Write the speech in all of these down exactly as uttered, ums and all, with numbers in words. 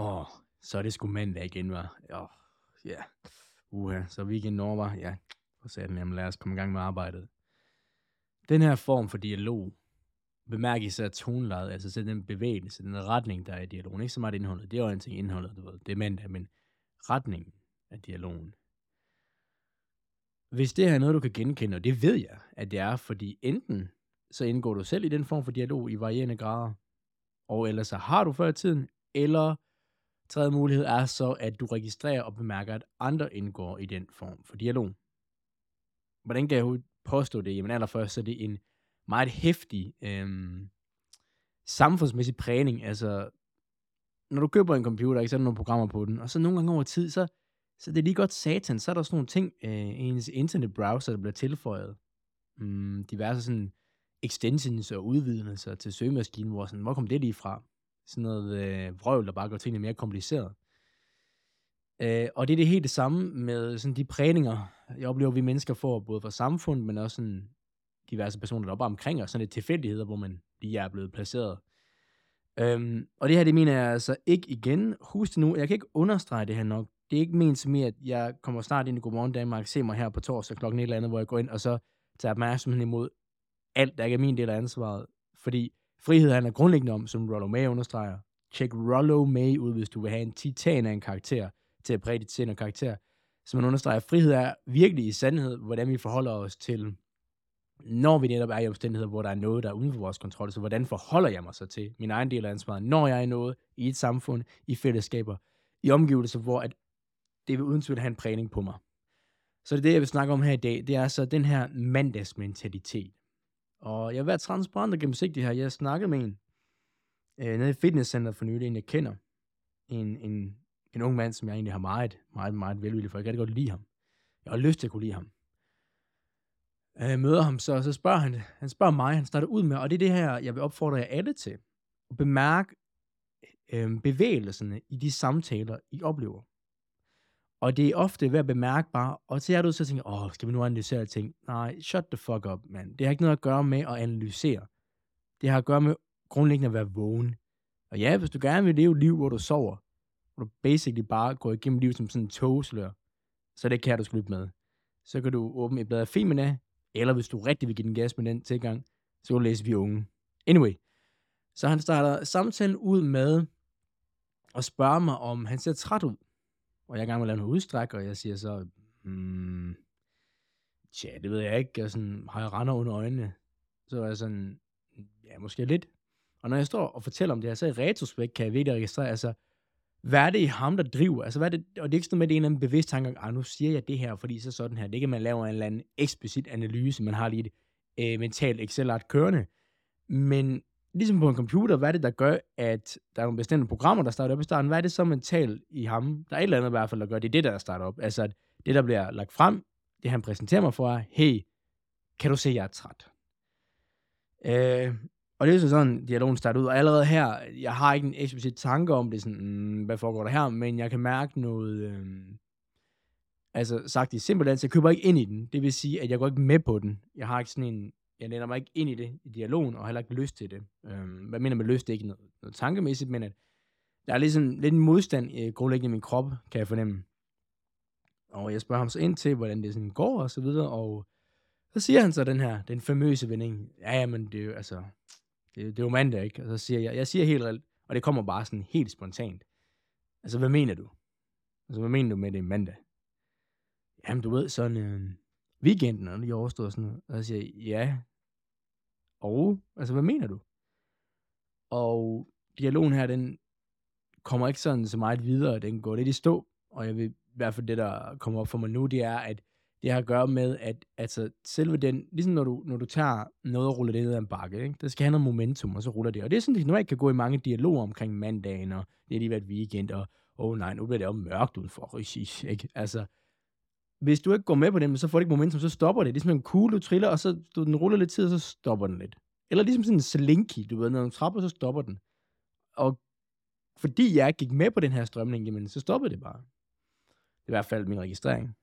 Åh, så er det sgu mandag igen, var. Åh, ja. Uha, så er weekenden over, var. Ja, for satan, jamen lad os komme i gang med arbejdet. Den her form for dialog, bemærk især tonelejet, altså selv den bevægelse, den retning, der er i dialogen. Ikke så meget indholdet, det er jo en ting indholdet, du ved. Det er mandag, men retningen af dialogen. Hvis det her er noget, du kan genkende, og det ved jeg, at det er, fordi enten så indgår du selv i den form for dialog i varierende grader, og ellers så har du før i tiden, eller tredje mulighed er så, at du registrerer og bemærker, at andre indgår i den form for dialog. Hvordan kan jeg påstå det? Jamen allerførst, så er det en meget hæftig øhm, samfundsmæssig prægning. Altså, når du køber en computer, ikke, så er der nogle programmer på den, og så nogle gange over tid, så, så det er lige godt satan, så er der sådan nogle ting øh, i ens internetbrowser, der bliver tilføjet. Mm, diverse sådan extensions og udvidelser til søgemaskinen, hvor sådan, hvor kom det lige fra? Sådan noget øh, vrøvl, der bare gør tingene mere kompliceret. Øh, og det er det helt det samme med sådan de prægninger, jeg oplever, vi mennesker får, både fra samfundet, men også sådan diverse personer, der er bare omkring os, sådan lidt tilfældigheder, hvor man lige er blevet placeret. Øhm, og det her, det mener jeg altså ikke igen. Husk det nu, jeg kan ikke understrege det her nok. Det er ikke ment som i, at jeg kommer snart ind i Godmorgen Danmark, se mig her på torsdag klokken et eller andet, hvor jeg går ind, og så tager opmærksomheden imod alt, der ikke er min del af ansvaret. Fordi frihed handler grundlæggende om, som Rollo May understreger. Tjek Rollo May ud, hvis du vil have en titan af en karakter til at præge dit sind og karakter. Så man understreger, at frihed er virkelig i sandhed, hvordan vi forholder os til, når vi netop er i omstændigheder, hvor der er noget, der er uden for vores kontrol. Så hvordan forholder jeg mig så til min egen del af ansvaret, når jeg er i noget, i et samfund, i fællesskaber, i omgivelser, hvor at det vil uden tvivl have en prægning på mig. Så det er det, jeg vil snakke om her i dag. Det er så den her mandagsmentalitet. Og jeg har været transparent og gennemsigtig her. Jeg har snakket med en øh, nede i fitnesscenteret for nylig, en jeg kender. En, en, en ung mand, som jeg egentlig har meget, meget, meget velvillig for. Jeg kan rigtig godt lide ham. Jeg har lyst til at kunne lide ham. Jeg møder ham så, og så spørger han, han spørger mig, han starter ud med, og det er det her, jeg vil opfordre jer alle til. At bemærke øh, bevægelserne i de samtaler, I oplever. Og det er ofte ved at bemærke bare, og til jer du så tænker, åh, skal vi nu analysere ting? Nej, shut the fuck up, man. Det har ikke noget at gøre med at analysere. Det har at gøre med grundlæggende at være vågen. Og ja, hvis du gerne vil leve et liv, hvor du sover, hvor du basically bare går igennem livet som sådan en togslør, så det kan du sgu lytte med. Så kan du åbne et blad af Femina, eller hvis du rigtig vil give den gas med den tilgang, så kan du læse Vi Unge. Anyway, så han starter samtalen ud med at spørge mig, om han ser træt ud. Og jeg er i gang med at lave noget udstræk, og jeg siger så, hmm, tja, det ved jeg ikke. Jeg sådan, har jeg render under øjnene? Så er jeg sådan, ja, måske lidt. Og når jeg står og fortæller om det her, så i retrospekt kan jeg virkelig registrere, altså, hvad er det i ham, der driver? Altså, hvad er det, og det er ikke sådan med, det er en eller anden bevidst tanke, ah, nu siger jeg det her, fordi så sådan her. Det er ikke, at man laver en eller anden eksplicit analyse, man har lige et øh, mentalt Excel-art kørende. Men ligesom på en computer, hvad er det, der gør, at der er nogle bestemte programmer, der starter op i starten? Hvad er det så mentalt i ham? Der er et eller andet i hvert fald, der gør, det er det, der starter op. Altså, at det, der bliver lagt frem, det han præsenterer mig for, er, hey, kan du se, jeg er træt? Øh, og det er så sådan, dialogen starter ud. Og allerede her, jeg har ikke en eksplicit tanke om det, sådan, mm, hvad foregår der her, men jeg kan mærke noget, øh, altså sagt i simpelthen, så jeg køber ikke ind i den. Det vil sige, at jeg går ikke med på den. Jeg har ikke sådan en, jeg lænder mig ikke ind i det, i dialogen, og har heller ikke lyst til det. Øh, hvad mener med lyst? Det er ikke noget, noget tankemæssigt, men at der er ligesom lidt en modstand øh, grundlæggende i min krop, kan jeg fornemme. Og jeg spørger ham så ind til, hvordan det sådan går, og så videre, og så siger han så den her, den famøse vending, ja, ja, men det er jo, altså, det, det er jo mandag, ikke? Og så siger jeg, jeg siger helt reelt, og det kommer bare sådan helt spontant. Altså, hvad mener du? Altså, hvad mener du med det mandag? Jamen, du ved, sådan øh, weekenden, og lige overstået og sådan noget. Og så siger jeg, ja. Og, altså, hvad mener du? Og dialogen her, den kommer ikke sådan så meget videre, den går lidt i stå, og jeg vil i hvert fald det, der kommer op for mig nu, det er, at det har at gøre med, at altså, selve den, ligesom når du, når du tager noget og ruller det ned ad en bakke, ikke? Der skal have noget momentum, og så ruller det. Og det er sådan, at du normalt kan gå i mange dialoger omkring mandagen, og det er lige været weekend, og åh oh, nej, nu bliver det jo mørkt udenfor, ikke? Altså, hvis du ikke går med på den, så får du ikke momentum, så stopper det. Det er sådan en kugle, du triller, og så du, den ruller lidt tid, og så stopper den lidt. Eller ligesom sådan en slinky, du ved, når du trapper, så stopper den. Og fordi jeg gik med på den her strømning, jamen, så stoppede det bare. Det er i hvert fald min registrering.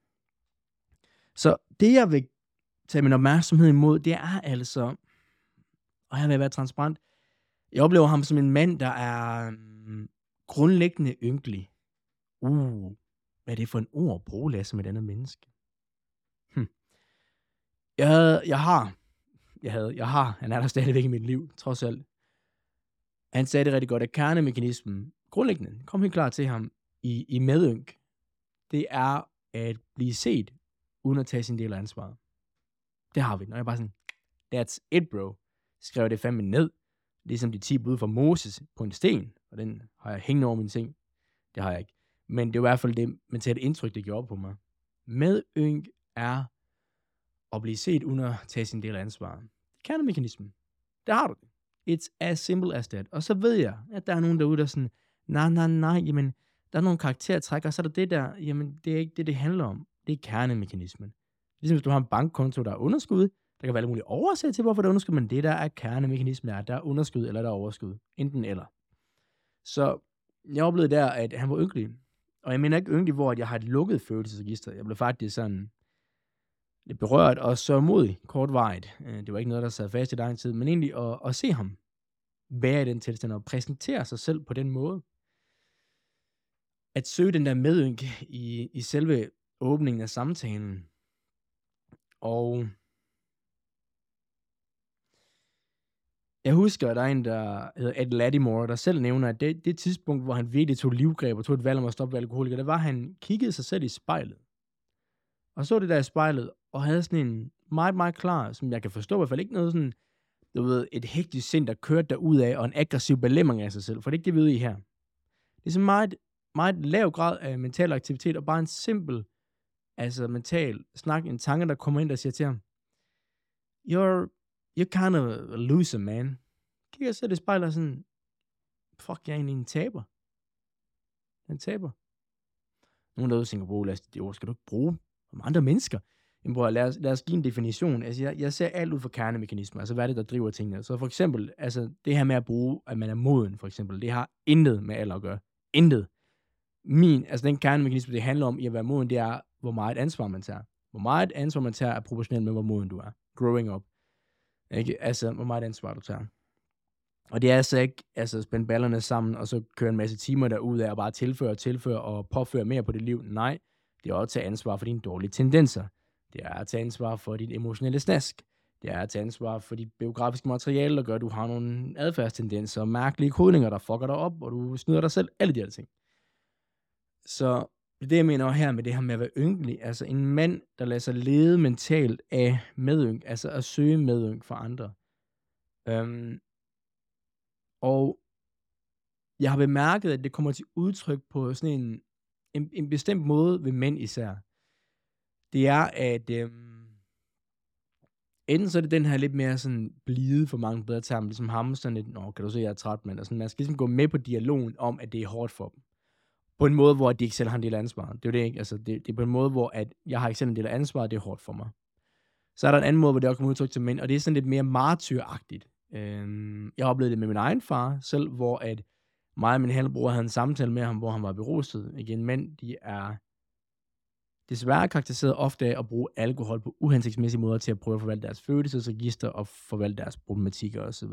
Så det, jeg vil tage min opmærksomhed imod, det er altså, og her vil jeg være transparent, jeg oplever ham som en mand, der er Grundlæggende ynkelig. Uh, hvad er det for en ord at bruge, Lasse, med et andet menneske? Hm. Jeg, havde, jeg har, jeg havde, jeg har, han er der stadigvæk i mit liv, trods alt. Han sagde det rigtig godt, at kernemekanismen, grundlæggende, kom helt klart til ham i, i medynk, det er at blive set, uden at tage sin del af ansvaret. Det har vi. Når jeg bare sådan, that's it, bro. Skrev det fandme ned. Ligesom de ti bud fra Moses på en sten, og den har jeg hængende over min seng. Det har jeg ikke. Men det var i hvert fald det mentale indtryk, det gjorde på mig. Medynk er at blive set, uden at tage sin del af ansvaret. Kernemekanismen. Der har du det. It's as simple as that. Og så ved jeg, at der er nogen derude, der er sådan, nej, nej, nej, jamen, der er nogle karaktertræk, og så er der det der, jamen, det er ikke det, det handler om. Det er kernemekanismen. Ligesom hvis du har en bankkonto, der er underskud, der kan være alle mulige årsager til, hvorfor der er underskud, men det der er kernemekanismen, er, at der er underskud, eller der er overskud. Enten eller. Så jeg oplevede der, at han var ynkelig. Og jeg mener ikke ynkelig, hvor jeg har et lukket følelsesregister. Jeg blev faktisk sådan lidt berørt og sørgmodig kortvarigt. Det var ikke noget, der sad fast i lang tid, men egentlig at, at se ham være i den tilstand og præsentere sig selv på den måde. At søge den der medynk i, i selve åbningen af samtalen. Og jeg husker, at der er en, der hedder Ed Lattimore, der selv nævner, at det, det tidspunkt, hvor han virkelig tog livgreb og tog et valg om at stoppe alkoholiker, det var, at han kiggede sig selv i spejlet. Og så det der i spejlet, og havde sådan en meget, meget klar, som jeg kan forstå i hvert fald ikke noget sådan, du ved, et hektisk sind, der kørte derudad, og en aggressiv belemring af sig selv, for det er ikke det, vi er ude i her. Det er så meget, meget lav grad af mental aktivitet, og bare en simpel, altså mental snak, en tanke, der kommer ind, der siger til ham, you're, you're kind of a loser, man. Kigger selv i spejlet og sådan, fuck, jeg er egentlig en taber. En taber. Nogen derude tænker, bro, Lasse, det ord skal du ikke bruge om andre mennesker. Jamen, bror, lad os, lad os give en definition. Altså, jeg, jeg ser alt ud for kernemekanismer. Altså, hvad er det, der driver tingene? Så for eksempel, altså, det her med at bruge, at man er moden, for eksempel, det har intet med alder at gøre. Intet. Min, altså den kernemekanisme, det handler om i at være moden, det er, hvor meget ansvar man tager. Hvor meget ansvar man tager er proportionelt med, hvor moden du er. Growing up. Ikke? Altså, hvor meget ansvar du tager. Og det er altså ikke, altså, spænde ballerne sammen, og så køre en masse timer derud og bare tilføre og tilføre og påføre mere på dit liv. Nej, det er også at tage ansvar for dine dårlige tendenser. Det er at tage ansvar for dit emotionelle snask. Det er at tage ansvar for dit biografiske materiale, der gør, at du har nogle adfærdstendenser og mærkelige kodninger, der fucker dig op, og du snyder dig selv. Alle de her ting. Så det er det, jeg mener her med det her med at være ynkelig. Altså en mand, der lader sig lede mentalt af medynk. Altså at søge medynk for andre. Øhm, og jeg har bemærket, at det kommer til udtryk på sådan en, en, en bestemt måde ved mænd især. Det er, at øhm, enten så er det den her lidt mere sådan blide, for mange bedre termer, ligesom ham, sådan lidt, nå, kan du se, jeg er træt, mand. Og sådan, man skal ligesom gå med på dialogen om, at det er hårdt for dem. På en måde, hvor de ikke selv har en del af ansvaret. Det er jo det ikke. Altså, det, det er på en måde, hvor at jeg har ikke selv en del af ansvaret, det er hårdt for mig. Så er der en anden måde, hvor det også kommer udtryk til mænd, og det er sådan lidt mere martyragtigt. Øhm, jeg har oplevet det med min egen far selv, hvor at mig og min halvbror havde en samtale med ham, hvor han var beruset. Igen, mænd, de er desværre karakteriseret ofte af at bruge alkohol på uhensigtsmæssige måder til at prøve at forvalte deres følelsesregister og forvalte deres problematikker osv.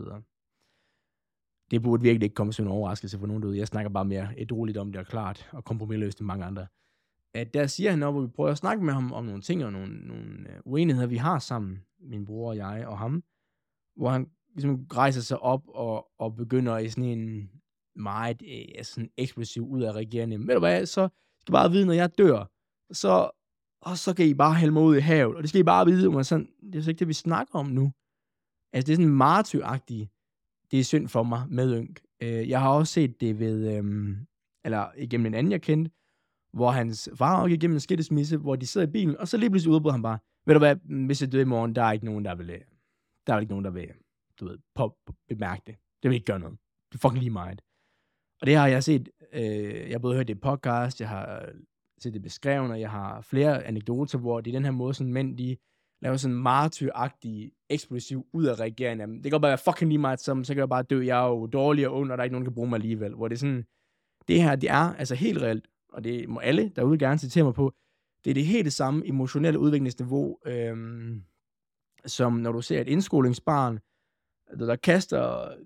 Det burde virkelig ikke komme som en overraskelse for nogen derude. Jeg snakker bare mere ædrueligt om det, og klart, og kompromisløst end mange andre. At der siger han noget, hvor vi prøver at snakke med ham om nogle ting, og nogle, nogle uenigheder, vi har sammen, min bror og jeg og ham, hvor han ligesom rejser sig op og, og begynder i sådan en meget øh, sådan eksplosiv ud af regerende. Ved du hvad, så skal I bare vide, når jeg dør, så, og så kan I bare hælde mig ud i havet, og det skal I bare vide, og sådan, det er så ikke det, vi snakker om nu. Altså, det er sådan martyragtigt. Det er synd for mig med ynk. Øh, jeg har også set det ved, øhm, eller igennem en anden, jeg kendte, hvor hans far gik igennem en skilsmisse, hvor de sidder i bilen, og så lige pludselig udbrød han bare, ved du hvad, hvis jeg dør i morgen, der er ikke nogen, der vil, der er ikke nogen, der vil, du ved, på, på, bemærke det. Det vil ikke gøre noget. Det er fucking lige meget. Og det har jeg set, øh, jeg har både hørt det i podcast, jeg har set det beskrevet, og jeg har flere anekdoter, hvor det er den her måde, sådan mænd, de laver sådan martyragtig, eksplosiv ud af reageringen. Det kan godt bare være fucking lige meget, som, så kan jeg bare dø, jeg er jo dårlig og ond, og der er ikke nogen, der kan bruge mig alligevel. Hvor det er sådan, det her, det er altså helt reelt, og det må alle derude gerne citere mig på, det er det helt det samme emotionelle udviklingsniveau, øhm, som når du ser et indskolingsbarn, der, der kaster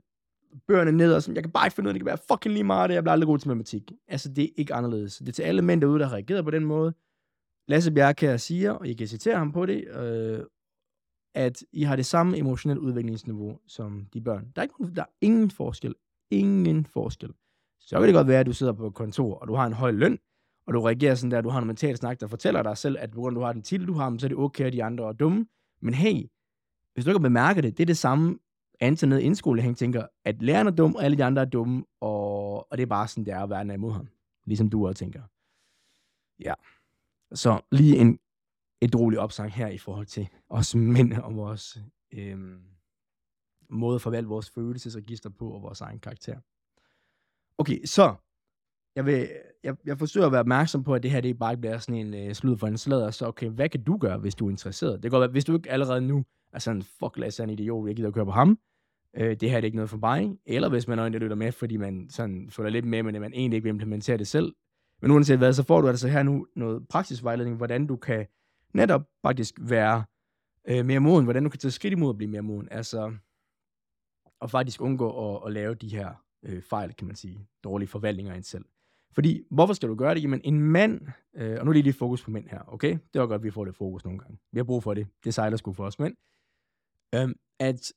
bøgerne ned, og sådan, jeg kan bare ikke finde ud af, det kan være fucking lige meget, det jeg bliver aldrig god til matematik. Altså, det er ikke anderledes. Det er til alle mænd derude, der har reageret på den måde. Lasse Bjerkjær siger, og I kan citere ham på det, øh, at I har det samme emotionelle udviklingsniveau som de børn. Der er, ikke, der er ingen forskel. Ingen forskel. Så kan det godt være, at du sidder på et kontor, og du har en høj løn, og du reagerer sådan der, du har en mental snak, der fortæller dig selv, at på grund af, du har den titel, du har, så er det okay, at de andre er dumme. Men hey, hvis du ikke har bemærket det, det er det samme, Anton nede i indskole, han tænker, at læreren er dum, og alle de andre er dumme, og, og det er bare sådan, det er, at verden er imod ham. Ligesom du også tænker. Ja. Så lige en et roligt opsang her i forhold til os mænd og vores øhm, måde at forvalte vores følelsesregister på og vores egen karakter. Okay, så jeg, vil, jeg, jeg forsøger at være opmærksom på, at det her det bare ikke bliver sådan en øh, slud for en sladder. Så okay, hvad kan du gøre, hvis du er interesseret? Det kan godt være, hvis du ikke allerede nu er sådan, fuck, Lasse er en idiot, jeg gider at køre på ham. Øh, det her er det ikke noget for mig. Eller hvis man øjne lytter med, fordi man sådan følger lidt med, men man egentlig ikke vil implementere det selv. Men uanset hvad, så får du altså her nu noget praktisk vejledning, hvordan du kan netop faktisk være øh, mere moden, hvordan du kan tage skridt imod at blive mere moden, altså og faktisk undgå at, at lave de her øh, fejl, kan man sige, dårlige forvaltninger af en selv. Fordi, hvorfor skal du gøre det? Jamen, en mand, øh, og nu er det lige fokus på mænd her, okay? Det var godt, at vi får det fokus nogle gange. Vi har brug for det. Det sejler sgu for os mænd. Øhm, at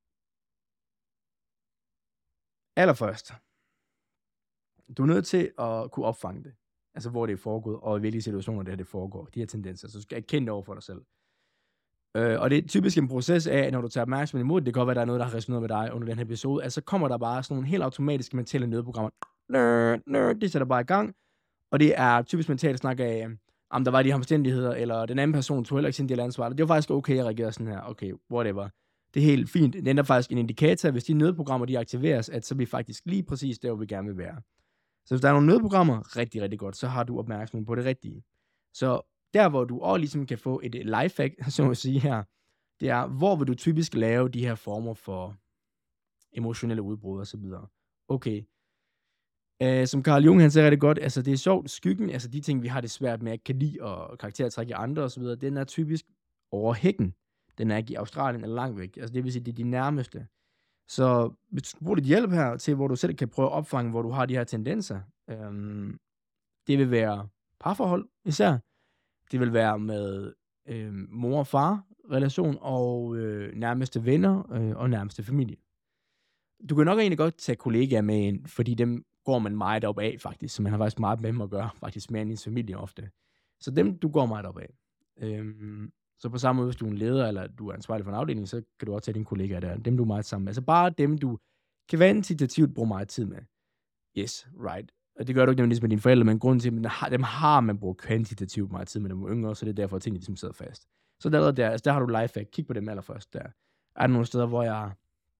allerførst, du er nødt til at kunne opfange det. Altså, hvor det er foregået, og i hvilke situationer det her det foregår. De her tendenser. Så du skal erkende det over for dig selv. Øh, og det er typisk en proces af, at når du tager opmærksomhed imod det, det kan godt være, at der er noget, der har resoneret med dig under den her episode, altså kommer der bare sådan nogle helt automatiske mentale nødprogrammer. Nerd, nerd, det sætter bare i gang. Og det er typisk mentalt snak af, om der var de her omstændigheder, eller den anden person tog heller ikke sin del af ansvaret. Det var faktisk okay, jeg reagerede sådan her. Okay, whatever. Det er helt fint. Det er faktisk en indikator, hvis de nødprogrammer, de aktiveres, at så er vi faktisk lige præcis der, hvor vi gerne vil være. Så hvis der er nogle nødprogrammer, rigtig, rigtig godt, så har du opmærksomhed på det rigtige. Så der, hvor du også ligesom kan få et lifehack, så at sige her, det er, hvor vil du typisk lave de her former for emotionelle udbrud og så videre. Okay. Uh, som Carl Jung, han siger rigtig godt, altså det er sjovt, skyggen, altså de ting, vi har det svært med at kan lide og karaktertræk i andre og så videre, den er typisk over hækken. Den er ikke i Australien eller langt væk. Altså det vil sige, det er de nærmeste. Så hvis du bruger dit hjælp her til, hvor du selv kan prøve at opfange, hvor du har de her tendenser, øhm, det vil være parforhold især. Det vil være med øh, mor og far relation og øh, nærmeste venner øh, og nærmeste familie. Du kan nok egentlig godt tage kollegaer med ind, fordi dem går man meget op af faktisk, så man har faktisk meget med dem at gøre, faktisk mere end ens familie ofte. Så dem, du går meget op af. Øhm, så på samme måde, hvis du er en leder, eller du er ansvarlig for en afdeling, så kan du også tage dine kollegaer der. Dem, du er meget sammen med. Altså bare dem, du kvantitativt bruger meget tid med. Yes, right. Og det gør du ikke nødvendigvis med dine forældre, men grunden til, at dem har, dem har man brugt kvantitativt meget tid med, dem yngre, så det er derfor, at tingene ligesom sidder fast. Så der, der, altså der har du lifehack. Kig på dem allerførst der. Er der nogle steder, hvor jeg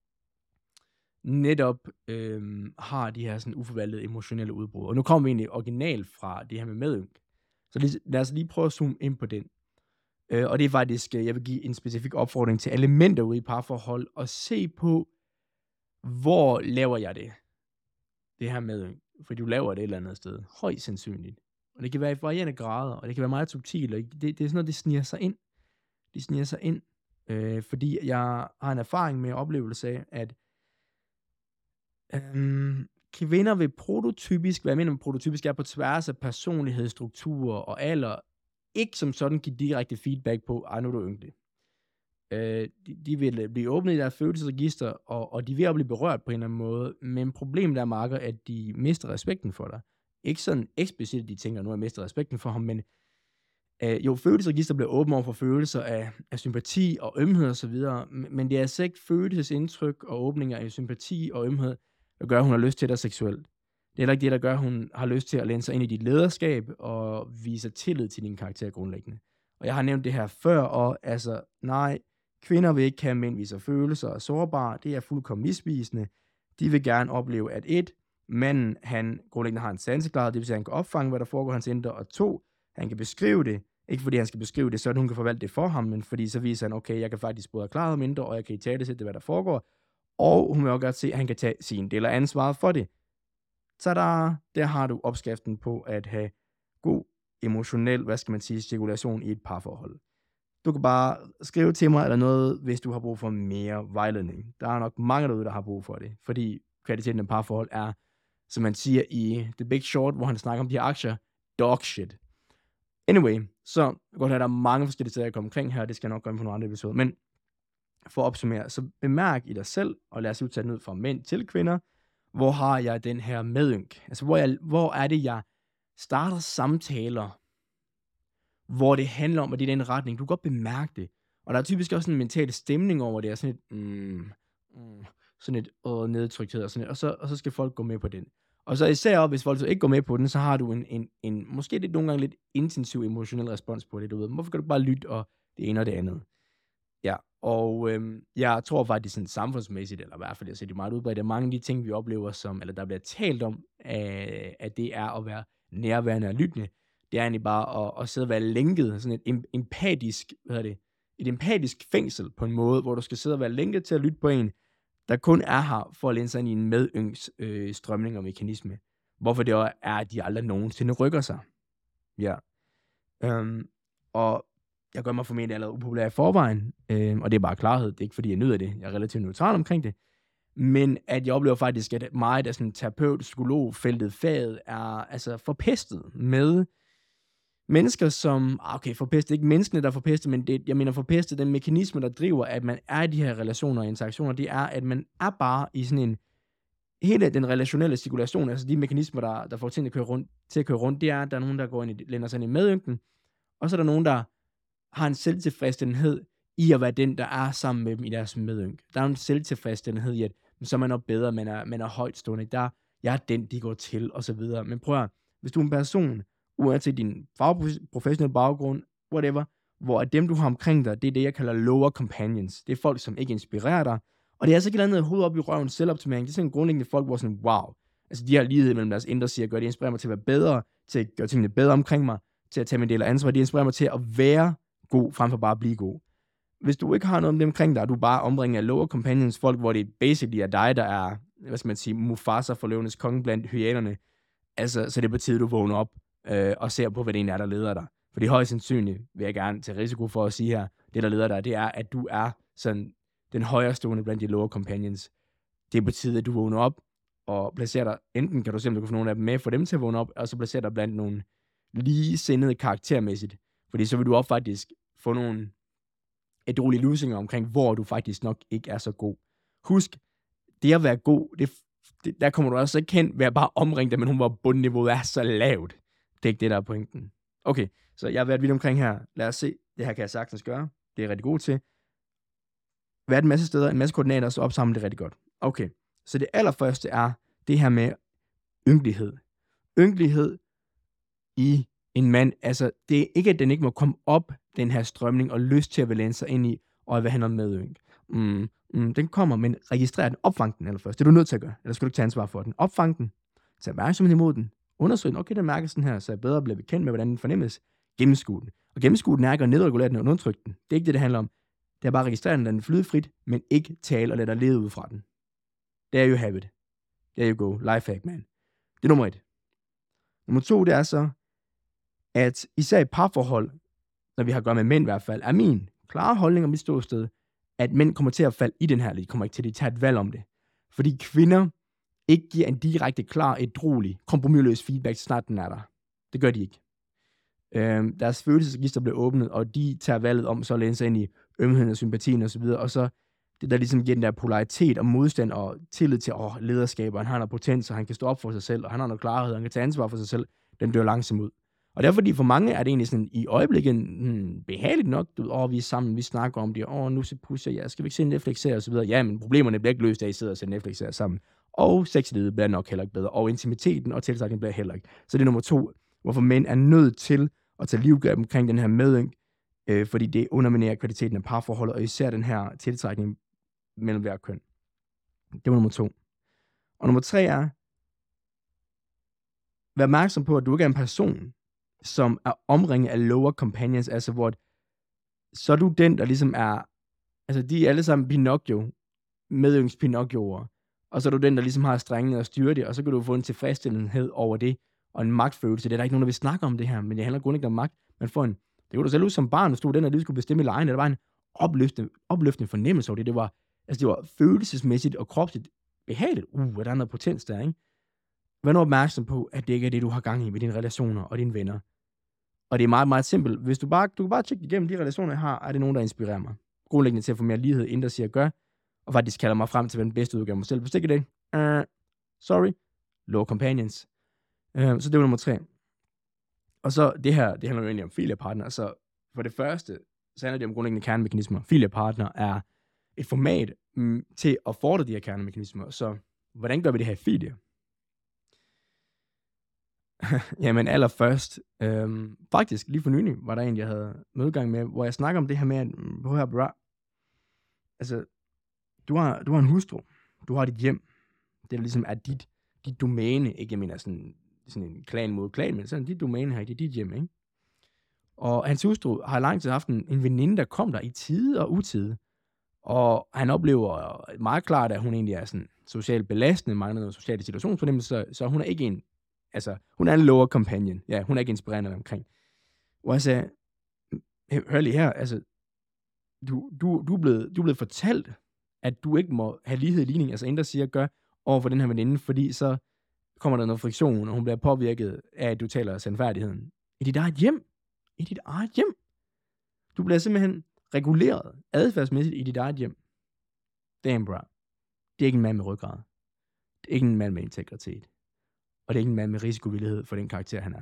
netop øhm, har de her sådan uforvaltede emotionelle udbrud. Og nu kommer vi egentlig originalt fra det her med medynk. Så lige, lad os lige prøve at zoome ind på den. Øh, og det er faktisk, jeg vil give en specifik opfordring til alle mænd derude i parforhold, og se på, hvor laver jeg det? Det her medynk. Fordi du laver det et eller andet sted. Højst sandsynligt. Og det kan være i varierende grader, og det kan være meget subtilt, og det, det er sådan noget, det sniger sig ind. Det sniger sig ind. Øh, fordi jeg har en erfaring med oplevelse af, at øhm, kvinder vil prototypisk, hvad jeg mener med prototypisk, er på tværs af personlighedsstrukturer og alder, ikke som sådan give direkte feedback på, ej nu er du ynglig. Øh, de, de vil blive åbnet i deres følelsesregister, og, og de vil blive berørt på en eller anden måde, men problemet er, Marker, at de mister respekten for dig. Ikke sådan eksplicit, at de tænker, nu har jeg mistet respekten for ham, men øh, jo, følelsesregister bliver åbent over for følelser af, af sympati og ømhed og så videre, men det er altså ikke følelsesindtryk og åbninger af sympati og ømhed, der gør, at hun har lyst til dig seksuelt. Det er heller ikke det, der gør, at hun har lyst til at læne sig ind i dit lederskab og vise tillid til din karakter grundlæggende. Og jeg har nævnt det her før, og altså, nej, kvinder vil ikke have mænd viser følelser og sårbare. Det er fuldkommen misvisende. De vil gerne opleve, at et, manden, han grundlæggende har en sanseklarhed, det vil sige, at han kan opfange, hvad der foregår i hans indre, og to, han kan beskrive det, ikke fordi han skal beskrive det, så at hun kan forvalte det for ham, men fordi så viser han, okay, jeg kan faktisk både klare mindre, og jeg kan i tale til det, hvad der foregår, og hun vil også godt se, at han kan tage sin del af ansvaret for det. Tada! Der har du opskriften på at have god emotionel, hvad skal man sige, cirkulation i et parforhold. Du kan bare skrive til mig eller noget, hvis du har brug for mere vejledning. Der er nok mange derude, der har brug for det, fordi kvaliteten af parforhold er, som man siger i The Big Short, hvor han snakker om de her aktier, dog shit. Anyway, så jeg kan godt have, at der er mange forskellige steder, jeg kommer omkring her, det skal jeg nok gå ind på nogle andre episoder, men for at opsummere, så bemærk i dig selv, og lad os jo tage den ud fra mænd til kvinder, hvor har jeg den her medynk? Altså, hvor, jeg, hvor er det, jeg starter samtaler, hvor det handler om, at det er den retning. Du kan godt bemærke det. Og der er typisk også en mental stemning over det, og sådan et, mm, mm, sådan et åh, nedtrykthed, og, sådan et, og, så, og så skal folk gå med på den. Og så især, hvis folk så ikke går med på den, så har du en, en, en måske lidt, nogle gange lidt intensiv emotionel respons på det, du ved. Hvorfor kan du bare lytte, og det ene og det andet? Ja, og øhm, jeg tror faktisk sådan samfundsmæssigt, eller i hvert fald jeg ser det meget udbredt, at mange af de ting, vi oplever som, eller der bliver talt om, at, at det er at være nærværende og lyttende, det er egentlig bare at, at sidde og være lænket, sådan et em- empatisk, hvad hedder det, et empatisk fængsel på en måde, hvor du skal sidde og være lænket til at lytte på en, der kun er her for at læne sig ind i en medyngs øh, strømning og mekanisme. Hvorfor det også er, at de aldrig nogensinde rykker sig. Ja. Øhm, og jeg gør mig formentlig allerede upopulær i forvejen, øh, og det er bare klarhed. Det er ikke fordi, jeg nyder det. Jeg er relativt neutral omkring det. Men at jeg oplever faktisk, at meget af sådan terapeut, psykolog, feltet, faget er altså forpestet med mennesker, som, okay, forpestet, ikke menneskene, der er forpestet, men det, jeg mener forpestet, den mekanisme, der driver, at man er i de her relationer og interaktioner, det er, at man er bare i sådan en, hele den relationelle cirkulation, altså de mekanismer, der, der får tingene at køre rundt, til at køre rundt, det er, at der er nogen, der går ind i, lænder sig ind i medynken, og så er der nogen, der har en selvtilfredsstillhed i at være den, der er sammen med dem i deres medynk. Der er en selvtilfredsstillhed i, at så er man nok bedre, man er, man er højtstående. Der, jeg er den, de går til, og så videre. Men prøv at, hvis du er en person, uanset din fagprofessionelle baggrund, whatever, hvor at dem, du har omkring dig, det er det, jeg kalder lower companions. Det er folk, som ikke inspirerer dig. Og det er altså ikke andet hoved op i røven selvoptimering. Det er sådan grundlæggende folk, hvor sådan, wow, altså de har lighed mellem deres indre siger, gør det inspirerer mig til at være bedre, til at gøre tingene bedre omkring mig, til at tage min del af ansvar. Det inspirerer mig til at være god, frem for bare at blive god. Hvis du ikke har noget om det omkring dig, og du bare omringer af lower companions, folk, hvor det basically er dig, der er, hvad skal man sige, Mufasa for løvenes konge blandt hyenerne, altså, så det er på tide, du vågner op øh, og ser på, hvad det egentlig er, der leder dig. For det er højst sandsynligt, vil jeg gerne til risiko for at sige her, det, der leder dig, det er, at du er sådan den højrestående blandt de lower companions. Det er på tide, at du vågner op og placerer dig, enten kan du simpelthen få nogle af dem med, for dem til at vågne op, og så placerer dig blandt nogle ligesindede karaktermæssigt. Fordi så vil du også faktisk få nogle ædrolige lusinger omkring, hvor du faktisk nok ikke er så god. Husk, det at være god, det, det, der kommer du også ikke hen ved at bare omringe dig med nogen, hvor bundniveauet er så lavt. Det er ikke det, der er pointen. Okay, så jeg har været vidt omkring her. Lad os se. Det her kan jeg sagtens gøre. Det er jeg rigtig god til. Været en masse steder, en masse koordinater, så opsamle det rigtig godt. Okay, så det allerførste er det her med ynkelighed. Ynkelighed i en mand, altså det er ikke, at den ikke må komme op, den her strømning, og lyst til at vil læne sig ind i, og hvad handler med ynk. Mm, mm, den kommer, men registrer den, opfang den allerførst. Det er du nødt til at gøre, ellers skal du ikke tage ansvar for den. Opfang den, tag opmærksomhed imod den, undersøg den, okay, den mærker sådan her, så jeg bedre bliver bekendt med, hvordan den fornemmes. Gennemskue den. Og gennemskue den er ikke at nedregulere den og undertrykke den. Det er ikke det, det handler om. Det er bare at registrere den, lade den flyde frit, men ikke tale og lade dig lede ud fra den. There you have it. There you go. Lifehack, man. Det er nummer et. Nummer to, det er så, at især i parforhold, når vi har at gøre med mænd i hvert fald, er min klare holdning om mit ståsted, at mænd kommer til at falde i den her, de kommer ikke til at tage et valg om det. Fordi kvinder ikke giver en direkte, klar, ædrolig, kompromisløs feedback, snart den er der. Det gør de ikke. Øhm, deres følelsesregister bliver åbnet, og de tager valget om så at læne sig ind i ømheden og sympatien og så videre, og så det der ligesom giver den der polaritet og modstand og tillid til, åh, lederskab, og han har noget potens, og han kan stå op for sig selv, og han har noget klarhed, og han kan tage ansvar for sig selv, den dør langsomt ud. Og derfor, fordi for mange er det egentlig sådan, i øjeblikket hmm, behageligt nok, du ved, åh, vi er sammen, vi snakker om det, åh, nu så pusher jeg, skal vi ikke se Netflix-serier og så videre. Ja, men problemerne bliver ikke løst af, at I sidder og ser Netflix-serier sammen. Og sexlivet bliver nok heller ikke bedre, og intimiteten og tiltrækningen bliver heller ikke. Så det er nummer to, hvorfor mænd er nødt til at tage livgreb omkring den her medynk, øh, fordi det underminerer kvaliteten af parforholdet, og især den her tiltrækning mellem hver køn. Det var nummer to. Og nummer tre er, vær opmærksom på, at du ikke er en person, som er omringet af lower companions, altså hvor så er du den, der ligesom er, altså de er alle sammen Pinocchio, medyngs Pinocchioer, og så er du den, der ligesom har strengene og styrer det, og så kan du få en tilfredsstillethed over det, og en magtfølelse. Det er der ikke nogen, der vil snakke om det her, men det handler grundlæggende om magt. Man får en, Det kunne du selv huske som barn, hvis du var den, der lige skulle bestemme i lejen. Det var en opløftende, opløftende fornemmelse over det. Det var, altså det var følelsesmæssigt og kropsligt behageligt. Uh, der er noget potens der, ikke? Vær nu opmærksom på, at det ikke er det, du har gang i med dine relationer og dine venner. Og det er meget, meget simpelt. Hvis du bare, du kan bare tjekke igennem de relationer, jeg har, er det nogen, der inspirerer mig. Grundlæggende til at få mere lighed, end der siger gør, og faktisk kalder mig frem til at være den bedste udgave af mig selv. Hvis det ikke er det, uh, sorry, low companions. Uh, så det var nummer tre. Og så det her, det handler jo egentlig om filiapartner. Så for det første, så handler det om grundlæggende kernemekanismer. Filiapartner er et format mm, til at fordre de her kernemekanismer. Så hvordan gør vi det her i filie? Jamen allerførst, øhm, faktisk lige for nylig, var der en, jeg havde mødegang med, hvor jeg snakker om det her med, at på her, bra, altså, du har, du har en hustru, du har dit hjem, det der ligesom er dit, dit domæne, ikke jeg mener sådan, sådan en klan mod klan, men sådan dit domæne her, det er dit hjem, ikke? Og hans hustru har lang tid haft en, en veninde, der kom der i tide og utide, og han oplever meget klart, at hun egentlig er sådan socialt belastende, mangler noget sociale situationsfornemmelse, så, så hun er ikke en, altså, hun er en lower companion. Ja, hun er ikke inspirerende omkring. Og jeg sagde, hør lige her, altså, du, du, du, er blevet, du er blevet fortalt, at du ikke må have lighed i ligning, altså en, der siger, gør over for den her veninde, fordi så kommer der noget friktion, og hun bliver påvirket af, at du taler sandfærdigheden. I dit eget hjem. I dit eget hjem. Du bliver simpelthen reguleret adfærdsmæssigt i dit eget hjem. Damn, bro. Det er ikke en mand med ryggrad. Det er ikke en mand med integritet. Og det er ikke en mand med risikovillighed for den karakter, han er.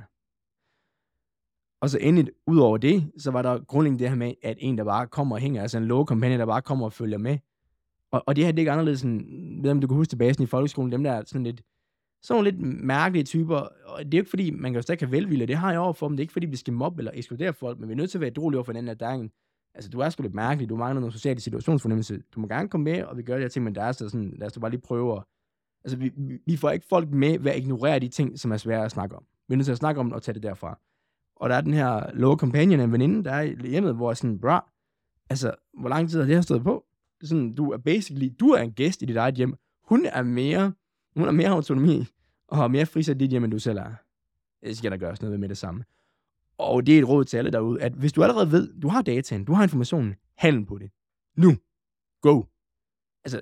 Og så endelig, ud over det, så var der grundlæggende det her med, at en, der bare kommer og hænger, altså en low companion, der bare kommer og følger med. Og, og det her, det er ikke anderledes end, ved om du kan huske tilbage sådan i folkeskolen, dem der er sådan lidt, sådan lidt mærkelige typer, og det er jo ikke fordi, man kan jo stadig have velvilje, det har jeg over for dem, det er ikke fordi, vi skal mobbe eller ekskludere folk, men vi er nødt til at være drolige over for den her, der er en, altså du er sgu lidt mærkelig, du mangler noget socialt situationsfornemmelse, du må gerne komme med, og vi gør det her ting, men der er så sådan, lad os bare lige prøve at, altså vi, vi får ikke folk med ved at ignorere de ting, som er svære at snakke om. Vi er nødt til at snakke om og tage det derfra. Og der er den her low companion af en veninde, der er i hjemmet, hvor jeg sådan, bra, altså, hvor lang tid har det her stået på? Det er sådan, du er basically, du er en gæst i dit eget hjem. Hun er mere, hun har mere autonomi, og har mere frisat dit hjem, end du selv er. Det skal der gøres noget med det samme. Og det er et råd til alle derude, at hvis du allerede ved, du har dataen, du har informationen, handle på det. Nu. Go. Altså,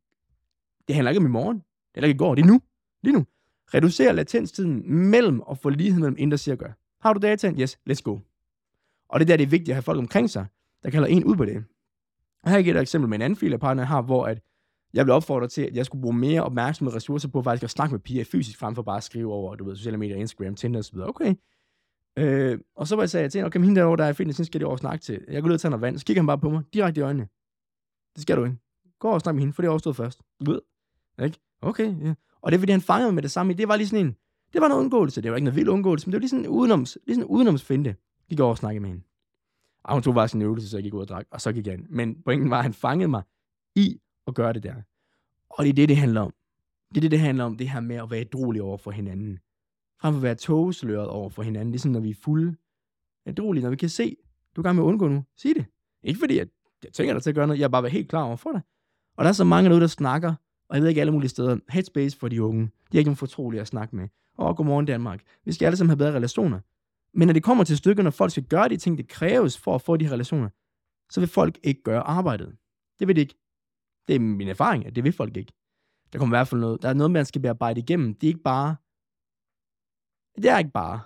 det handler ikke om i morgen. Det handler ikke i går. Det er nu. Lige nu. Reducer latenstiden mellem at få lighed mellem en, der siger gør. Har du dataen? Yes, let's go. Og det der, det er vigtigt at have folk omkring sig, der kalder en ud på det. Og her giver jeg et eksempel med en anden filiapartner, jeg har, hvor at jeg blev opfordret til, at jeg skulle bruge mere opmærksomhed og ressourcer på faktisk at snakke med piger fysisk, frem for bare at skrive over, du ved, sociale medier, Instagram, Tinder osv. Okay. Øh, og så var jeg sagde til hende, okay, men hende derovre, der er fitness, skal jeg over snakke til. Jeg går ud og tager noget vand, så kigger han bare på mig, direkte i øjnene. Det skal du ikke. Gå over og snakke med hende, for det er overstået først. Du ved. Ikke? Okay, ja. Og det er fordi, han fangede mig med det samme. Det var lige sådan en, det var noget undgåelse. Det var ikke noget vild undgåelse, men det var lige sådan en udenoms, lige sådan en udenomsfinte. Gik over og snakke med hende. Og hun tog bare sådan en øvelse, så jeg gik ud og drak, og så gik jeg ind. Men pointen var, at han fangede mig i at gøre det der. Og det er det, det handler om. Det er det, det handler om, det her med at være ædruelig over for hinanden. Frem for at være tågesløret over for hinanden. Ligesom når vi er fulde. Ædruelige, når vi kan se, du er gang med at undgå nu. Sig det. Ikke fordi, at jeg tænker dig til at gøre noget. Jeg er bare helt klar over for det. Og der er så mange derude, der snakker. Og jeg ved ikke alle mulige steder. Headspace for de unge. De er ikke nogen fortrolige at snakke med. Og godmorgen Danmark. Vi skal alle sammen have bedre relationer. Men når det kommer til stykker, når folk skal gøre de ting, det kræves for at få de her relationer, så vil folk ikke gøre arbejdet. Det vil de ikke. Det er min erfaring, at det vil folk ikke. Der kommer i hvert fald noget. Der er noget, man skal bearbejde igennem. Det er ikke bare. Det er ikke bare.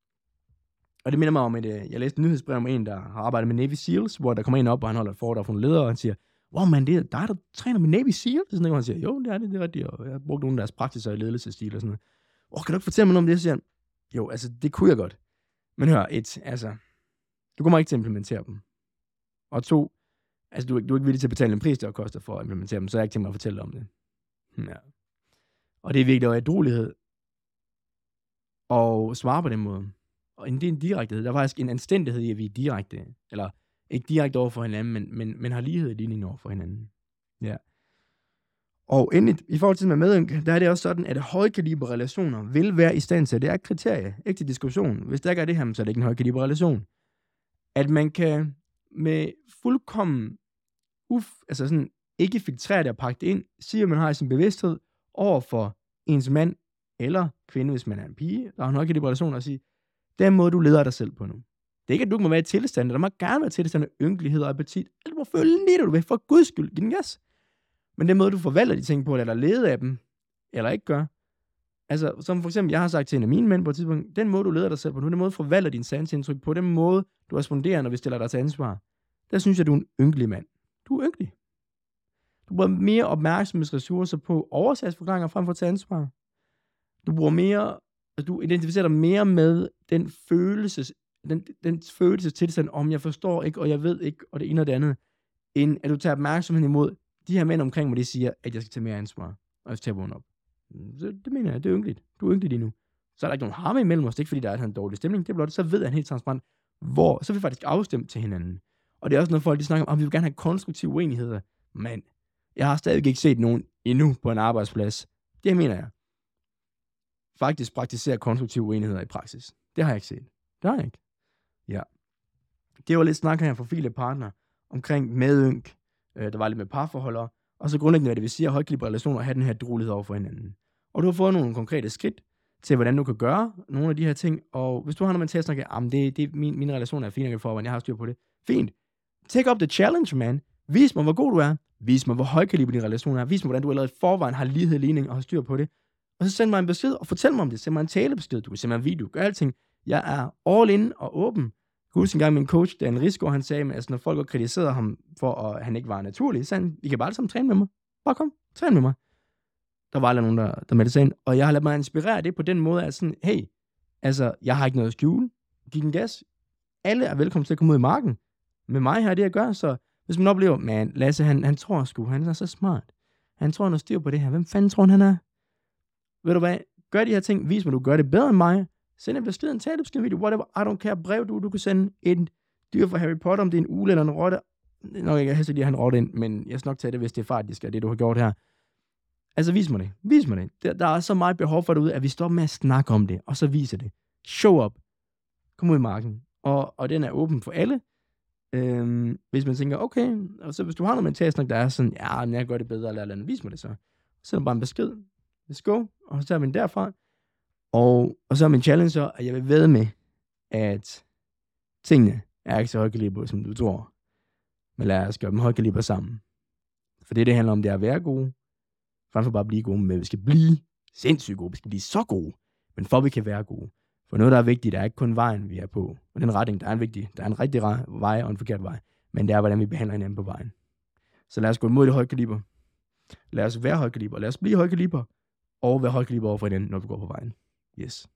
Og det minder mig om, at jeg læste en nyhedsbrev om en, der har arbejdet med Navy Seals, hvor der kommer en op, og han holder et foredrag for nogle ledere, og han siger, wow man, det er dig, der træner med Navy Seals? Sådan, og han siger, jo, det er det, det er rigtigt, og jeg har brugt nogle af deres praksiser i ledelsesstil og sådan noget. Åh, kan du ikke fortælle mig noget om det? Så siger han, jo, altså, det kunne jeg godt. Men hør, et, altså, du kommer ikke til at implementere dem. Og to, altså, du, du er ikke villig til at betale en pris, der koster for at implementere dem, så er jeg ikke tænkt mig at fortælle om det. Ja. Og det er vigtigt at have ædruelighed og svare på den måde. Og det er en direktehed. Der er faktisk en anstændighed i, at vi er direkte, eller ikke direkte over for hinanden, men, men, men har lighed i linjen over for hinanden. Ja. Og endelig, i forhold til med medynk, der er det også sådan, at højkaliber relationer vil være i stand til, det er et kriterie, ikke til diskussion. Hvis der ikke er det her, så er det ikke en højkaliber relation. At man kan med fuldkommen, uf, altså sådan, ikke filtrere det og pakke det ind, sige, at man har i sin bevidsthed over for ens mand eller kvinde, hvis man er en pige, der har en højkaliber relation, og sige, den måde, du leder dig selv på nu, Det er ikke, at du ikke må være i tilstand. Der må gerne være tilstand af ynkelighed og appetit. Eller du må føle lige det, du vil. For guds skyld, giv den gas. Men den måde, du forvalter de ting på, eller leder af dem, eller ikke gør. Altså, som for eksempel, jeg har sagt til en af mine mænd på et tidspunkt, den måde, du leder dig selv på, den måde, du forvalter din sansindtryk på, den måde, du responderer, når vi stiller dig til ansvar, der synes jeg, du er en ynkelig mand. Du er ynkelig. Du bruger mere opmærksomhedsressourcer på oversagsforklaringer frem for at tage ansvar. Du bruger mere, altså du identificerer dig mere med den følelses, den, den følelsestilstand, om jeg forstår ikke, og jeg ved ikke, og det ene og det andet, end at du tager opmærksomheden imod de her mænd omkring mig, de siger, at jeg skal tage mere ansvar, og jeg skal tage vågne op. Så det mener jeg, det er ynkeligt. Du er ynkelig lige nu. Så er der ikke nogen harme imellem os, det er ikke fordi, der er en dårlig stemning, det er blot, så ved han helt transparent, hvor, så er vi faktisk afstemt til hinanden. Og det er også noget, folk de snakker om, at vi vil gerne have konstruktive uenigheder. Men jeg har stadig ikke set nogen endnu på en arbejdsplads. Det mener jeg. Faktisk praktisere konstruktive uenigheder i praksis. Det har jeg ikke set. Det har jeg ikke. Ja. Det var lidt snak her fra File Partner omkring medynk. Øh, der var lidt med parforhold. Og så grundlæggende, hvad det vil sige, at højkalibrede relationer have den her druelighed over for hinanden. Og du har fået nogle konkrete skridt til, hvordan du kan gøre nogle af de her ting. Og hvis du har noget med til at snakke, at det, det, min, mine relationer er fine for, jeg har styr på det. Fint. Take up the challenge, man. Vis mig, hvor god du er. Vis mig, hvor højkaliber din relation er. Vis mig, hvordan du allerede i forvejen har lighed, ligning og har styr på det. Og så send mig en besked og fortæl mig om det. Send mig en talebesked. Du kan sende mig en video. Gør alting. Jeg er all in og åben. Jeg kan huske en gang min coach, Dan Risgaard, han sagde, at altså, når folk har kritiseret ham for, at han ikke var naturlig, så han, I kan bare alle sammen træne med mig. Bare kom, træn med mig. Der var aldrig nogen, der, der meldte sig ind. Og jeg har ladet mig inspirere det på den måde, at sådan, hey, altså, jeg har ikke noget at skjule. Giv den gas. Alle er velkommen til at komme ud i marken. Med mig har det at gøre, så hvis man oplever, man, Lasse, han, han tror sgu, han er så smart. Han tror, han har styr på det her. Hvem fanden tror han er? Ved du hvad? Gør de her ting. Vis mig, du gør det bedre end mig. Send en besked, en talebesked, video, whatever. I don't care. Brev, du, du kan sende en dyr fra Harry Potter, om det er en ule eller en rotte. Nok ikke, jeg helst lige have en rotte ind, men jeg skal nok tage det, hvis det er faktisk er det, du har gjort her. Altså, vis mig det. Vis mig det. Der, der er så meget behov for derude, at vi stopper med at snakke om det, og så viser det. Show up. Kom ud i marken. Og, og den er åben for alle. Øhm, hvis man tænker, okay, og så hvis du har noget mentalsnak, der er sådan, ja, men jeg gør det bedre, eller eller andet, vis mig det så. Så er det bare en besked. Let's go. Og så tager vi den derfra. Og, og så er min challenge så, at jeg vil ved med, at tingene er ikke så højkaliber, som du tror. Men lad os gøre dem højkaliber sammen. For det, det handler om, det er at være gode. Frem for bare at blive gode, men vi skal blive sindssygt gode. Vi skal blive så gode. Men for vi kan være gode. For noget, der er vigtigt, der er ikke kun vejen, vi er på. Og den retning, der er en vigtig. Der er en rigtig vej og en forkert vej. Men det er, hvordan vi behandler hinanden på vejen. Så lad os gå imod det højkaliber. Lad os være højkaliber. Lad os blive højkaliber. Og være højkaliber over for hinanden, når vi går på vejen. Yes.